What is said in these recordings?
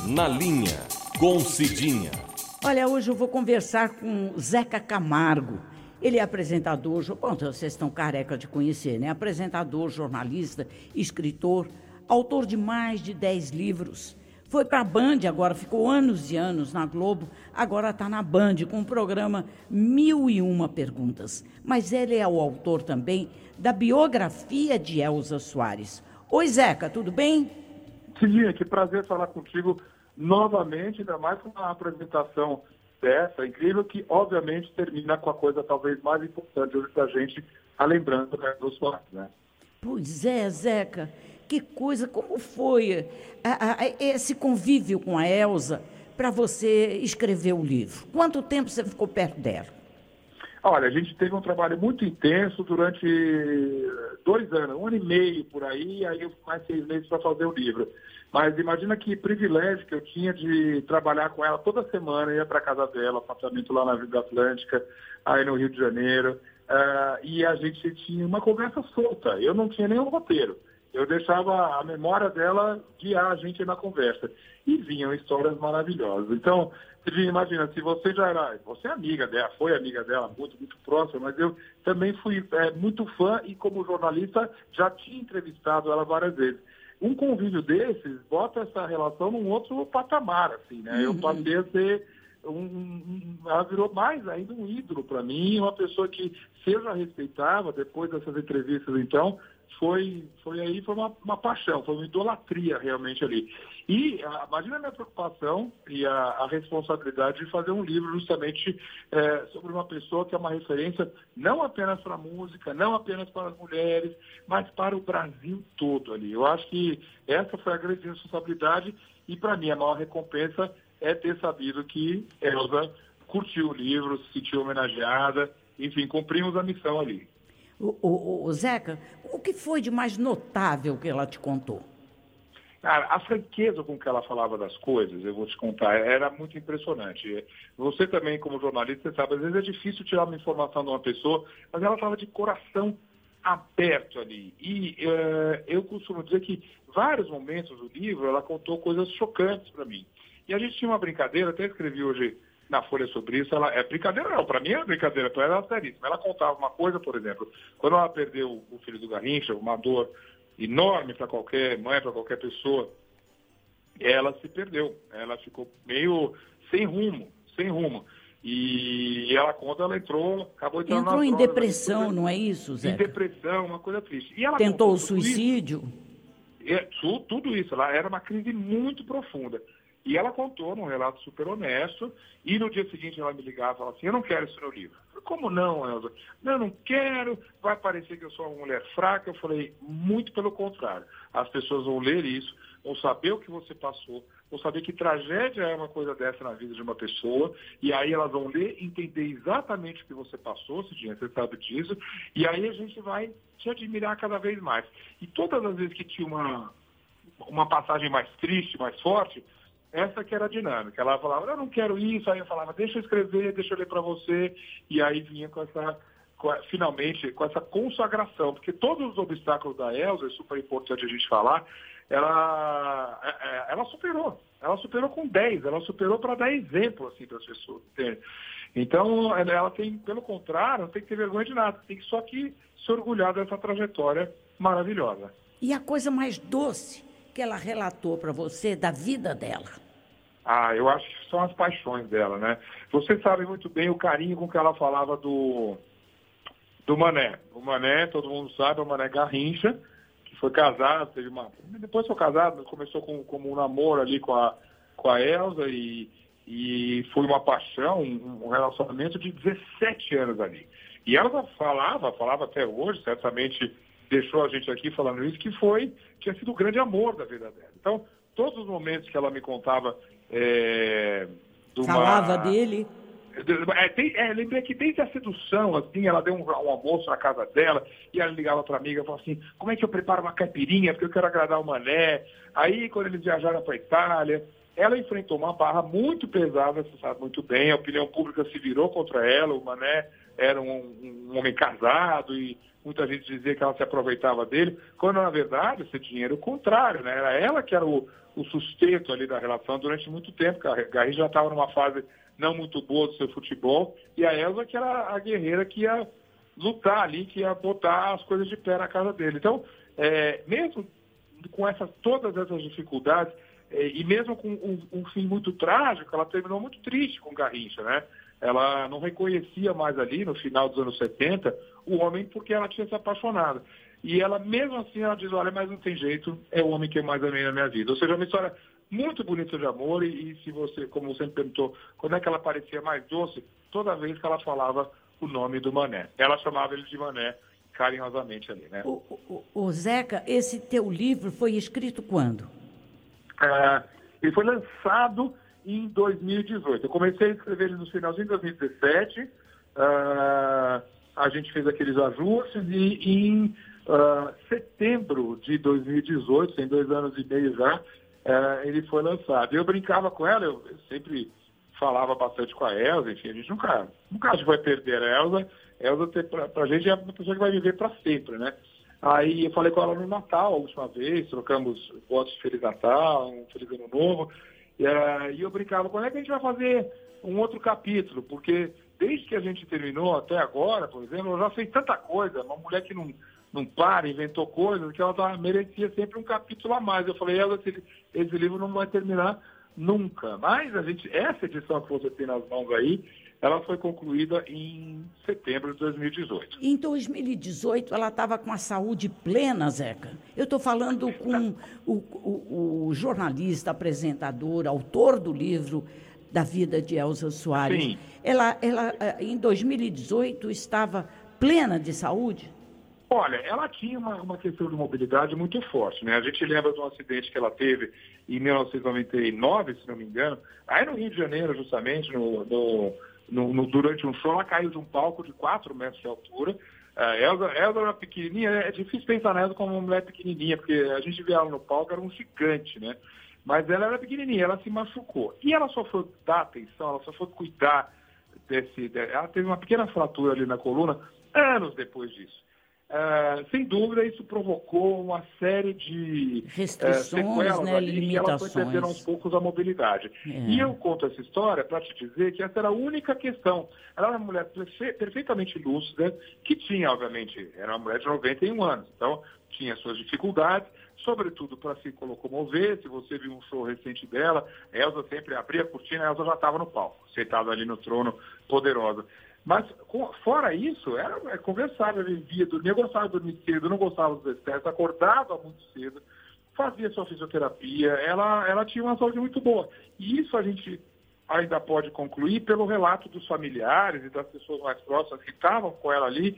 Na Linha, com Cidinha. Olha, hoje eu vou conversar com Zeca Camargo. Ele é apresentador, bom, vocês estão careca de conhecer, né? Apresentador, jornalista, escritor, autor de mais de 10 livros. Foi para a Band, agora ficou anos e anos na Globo, agora está na Band com o programa 1001 Perguntas. Mas ele é o autor também da biografia de Elza Soares. Oi, Zeca, tudo bem? Cidinha, que prazer falar contigo novamente, ainda mais com uma apresentação dessa, incrível, que obviamente termina com a coisa talvez mais importante hoje da gente, a lembrança da Elza Soares, né? Pois é, Zeca, que coisa, como foi esse convívio com a Elza para você escrever o livro? Quanto tempo você ficou perto dela? Olha, a gente teve um trabalho muito intenso durante 2 anos, 1 ano e meio por aí, aí eu mais 6 meses para fazer o livro. Mas imagina que privilégio que eu tinha de trabalhar com ela toda semana, ia para casa dela, apartamento lá na Avenida Atlântica, aí no Rio de Janeiro, e a gente tinha uma conversa solta, eu não tinha nenhum roteiro. Eu deixava a memória dela guiar a gente na conversa. E vinham histórias maravilhosas. Então, imagina, se você já era... Você é amiga dela, foi amiga dela, muito, muito próxima, mas eu também fui muito fã e, como jornalista, já tinha entrevistado ela várias vezes. Um convívio desses bota essa relação num outro patamar, assim, né? Eu passei a ser... ela virou mais ainda um ídolo para mim, uma pessoa que, se eu já respeitava, depois dessas entrevistas, então... Foi uma paixão, foi uma idolatria realmente ali. E imagina a minha preocupação e a responsabilidade de fazer um livro justamente sobre uma pessoa que é uma referência não apenas para a música, não apenas para as mulheres, mas para o Brasil todo ali. Eu acho que essa foi a grande responsabilidade e para mim a maior recompensa é ter sabido que Elza curtiu o livro, se sentiu homenageada, enfim, cumprimos a missão ali. O Zeca, o que foi de mais notável que ela te contou? Cara, a franqueza com que ela falava das coisas, eu vou te contar, era muito impressionante. Você também, como jornalista, você sabe, às vezes é difícil tirar uma informação de uma pessoa, mas ela fala de coração aberto ali. E eu costumo dizer que vários momentos do livro ela contou coisas chocantes para mim. E a gente tinha uma brincadeira, até escrevi hoje na Folha sobre isso, ela é brincadeira não, para mim é brincadeira, para ela era seríssima. Ela contava uma coisa, por exemplo, quando ela perdeu o filho do Garrincha, uma dor enorme para qualquer mãe, para qualquer pessoa, ela se perdeu, ela ficou meio sem rumo. E ela conta, ela acabou entrando em drogas, depressão, não é isso, Zé? Em depressão, uma coisa triste. E ela tentou o suicídio? Tudo isso, ela era uma crise muito profunda. E ela contou num relato super honesto, e no dia seguinte ela me ligava e falava assim, eu não quero isso no livro. Eu falei, como não, Elza? Não quero, vai parecer que eu sou uma mulher fraca. Eu falei, muito pelo contrário. As pessoas vão ler isso, vão saber o que você passou, vão saber que tragédia é uma coisa dessa na vida de uma pessoa, e aí elas vão ler, entender exatamente o que você passou, Cidinha, você sabe disso, e aí a gente vai te admirar cada vez mais. E todas as vezes que tinha uma passagem mais triste, mais forte, essa que era a dinâmica. Ela falava, eu não quero isso, aí eu falava, deixa eu escrever, deixa eu ler para você, e aí vinha finalmente com essa consagração, porque todos os obstáculos da Elza, é super importante a gente falar, ela superou com 10, ela superou para dar exemplo assim, para as pessoas. Entende? Então, ela tem, pelo contrário, não tem que ter vergonha de nada, tem só que se orgulhar dessa trajetória maravilhosa. E a coisa mais doce que ela relatou para você da vida dela? Eu acho que são as paixões dela, né? Você sabe muito bem o carinho com que ela falava do Mané. O Mané, todo mundo sabe, é o Mané Garrincha, que foi casado, depois foi casado, começou como um namoro ali com a Elza e foi uma paixão, um relacionamento de 17 anos ali. E ela falava até hoje, certamente deixou a gente aqui falando isso, tinha sido o grande amor da vida dela. Então, todos os momentos que ela me contava falava dele? Lembrei que desde a sedução, assim, ela deu um almoço na casa dela, e ela ligava para a amiga e falava assim, como é que eu preparo uma caipirinha, porque eu quero agradar o Mané. Aí, quando eles viajaram para a Itália, ela enfrentou uma barra muito pesada, você sabe muito bem, a opinião pública se virou contra ela, o Mané era um homem casado e muita gente dizia que ela se aproveitava dele, quando na verdade esse dinheiro é o contrário, né? Era ela que era o sustento ali da relação durante muito tempo, porque a Garrincha já estava numa fase não muito boa do seu futebol, e a Elza que era a guerreira que ia lutar ali, que ia botar as coisas de pé na casa dele. Então, mesmo com todas essas dificuldades, e mesmo com um fim muito trágico, ela terminou muito triste com Garrincha, né? Ela não reconhecia mais ali, no final dos anos 70, o homem porque ela tinha se apaixonado. E ela, mesmo assim, ela diz, olha, mas não tem jeito, é o homem que eu mais amei na minha vida. Ou seja, uma história muito bonita de amor e se você, como você me perguntou, quando é que ela parecia mais doce? Toda vez que ela falava o nome do Mané. Ela chamava ele de Mané carinhosamente ali, né? O Zeca, esse teu livro foi escrito quando? Ele foi lançado em 2018. Eu comecei a escrever ele no finalzinho de 2017. A gente fez aqueles ajustes e em setembro de 2018, tem 2 anos e meio já, ele foi lançado. Eu brincava com ela, eu sempre falava bastante com a Elza, enfim, a gente nunca acho que vai perder a Elza. Elza, pra gente, é uma pessoa que vai viver para sempre, né? Aí eu falei com ela no Natal, a última vez, trocamos votos de Feliz Natal, um Feliz Ano Novo, e eu brincava, quando é que a gente vai fazer um outro capítulo? Porque desde que a gente terminou até agora, por exemplo, ela já fez tanta coisa, uma mulher que não para, inventou coisas, que ela merecia sempre um capítulo a mais. Eu falei, Elza, esse livro não vai terminar nunca. Mas essa edição que você tem nas mãos aí, ela foi concluída em setembro de 2018. Em 2018, ela estava com a saúde plena, Zeca. Eu estou falando com o jornalista, apresentador, autor do livro da vida de Elza Soares. Sim. Ela, em 2018, estava plena de saúde? Olha, ela tinha uma questão de mobilidade muito forte, né? A gente lembra de um acidente que ela teve em 1999, se não me engano, aí no Rio de Janeiro, justamente, durante um show, ela caiu de um palco de 4 metros de altura. Elza era pequenininha, é difícil pensar nela como uma mulher pequenininha, porque a gente vê ela no palco, era um gigante, né? Mas ela era pequenininha, ela se machucou. E ela só foi dar atenção, ela só foi cuidar ela teve uma pequena fratura ali na coluna anos depois disso. Sem dúvida, isso provocou uma série de restrições, né, limitações. Que ela foi perdendo aos poucos a mobilidade. E eu conto essa história para te dizer que essa era a única questão. Ela era uma mulher perfeitamente lúcida, que tinha, obviamente, era uma mulher de 91 anos, então tinha suas dificuldades, sobretudo para se locomover. Se você viu um show recente dela, a Elza sempre abria a cortina, a Elza já estava no palco, sentada ali no trono, poderosa. Mas, fora isso, era conversar, ele via, dormia, gostava de dormir cedo, não gostava dos excessos, acordava muito cedo, fazia sua fisioterapia, ela tinha uma saúde muito boa. E isso a gente ainda pode concluir pelo relato dos familiares e das pessoas mais próximas que estavam com ela ali.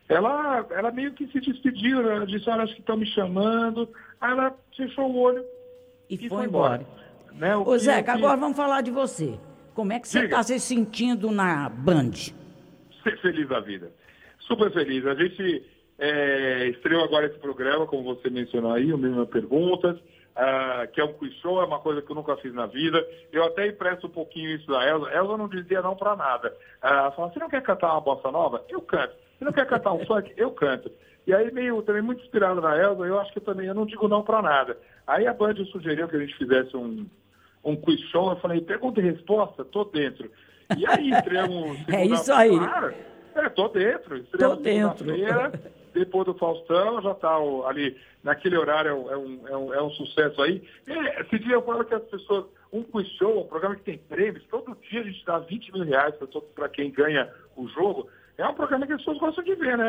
Ela meio que se despediu, né? Ela disse, olha, acho que estão me chamando. Aí ela fechou o olho e foi embora. Né? Ô, Zeca, agora vamos falar de você. Como é que você está se sentindo na Band? Feliz da vida. Super feliz. A gente estreou agora esse programa, como você mencionou aí, o Mesmas Perguntas, que é um quiz show, é uma coisa que eu nunca fiz na vida. Eu até empresto um pouquinho isso da Elza. Elza não dizia não para nada. Ela falava, você não quer cantar uma bossa nova? Eu canto. Você não quer cantar um funk? Eu canto. E aí, também muito inspirado na Elza, eu acho que eu não digo não para nada. Aí a Band sugeriu que a gente fizesse um quiz show. Eu falei, pergunta e resposta? Tô dentro. E aí, estreamos... É isso aí. Tô dentro. Tô dentro. Depois do Faustão, já tá ali, naquele horário, é um sucesso aí. Esse dia eu falo que as pessoas, um quiz show, um programa que tem prêmios, todo dia a gente dá 20 mil reais para quem ganha o jogo. É um programa que as pessoas gostam de ver, né?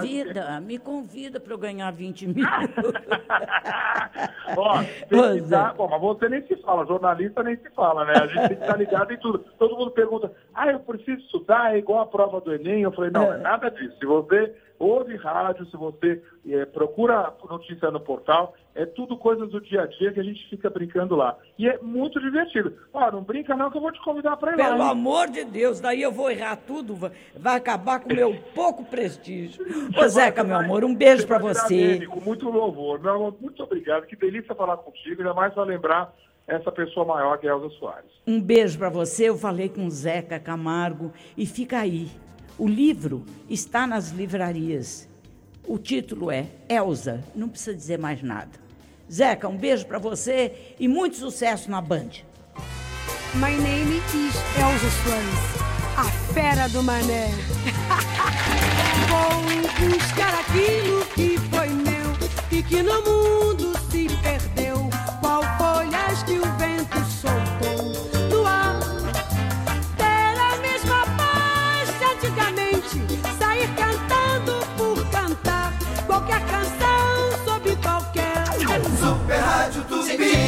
Me convida para eu ganhar 20 mil. Mas você nem se fala, jornalista nem se fala, né? A gente tem que estar ligado em tudo. Todo mundo pergunta, eu preciso estudar, é igual a prova do Enem. Eu falei, não, é nada disso. Se você ouve rádio, se você procura notícia no portal, é tudo coisas do dia a dia que a gente fica brincando lá. E é muito divertido. Não brinca não que eu vou te convidar para ir lá. Pelo amor de Deus, daí eu vou errar tudo, vai acabar com o meu pouco prestígio. Ô, Zeca, meu amor, um beijo para você. Com muito louvor. Meu amor, muito obrigado. Que delícia falar contigo, ainda mais para lembrar essa pessoa maior que é Elza Soares. Um beijo para você. Eu falei com o Zeca Camargo e fica aí. O livro está nas livrarias. O título é Elza, não precisa dizer mais nada. Zeca, um beijo para você e muito sucesso na Band. My name is Elza Soares, a fera do mané. Vou buscar aquilo que foi meu e que não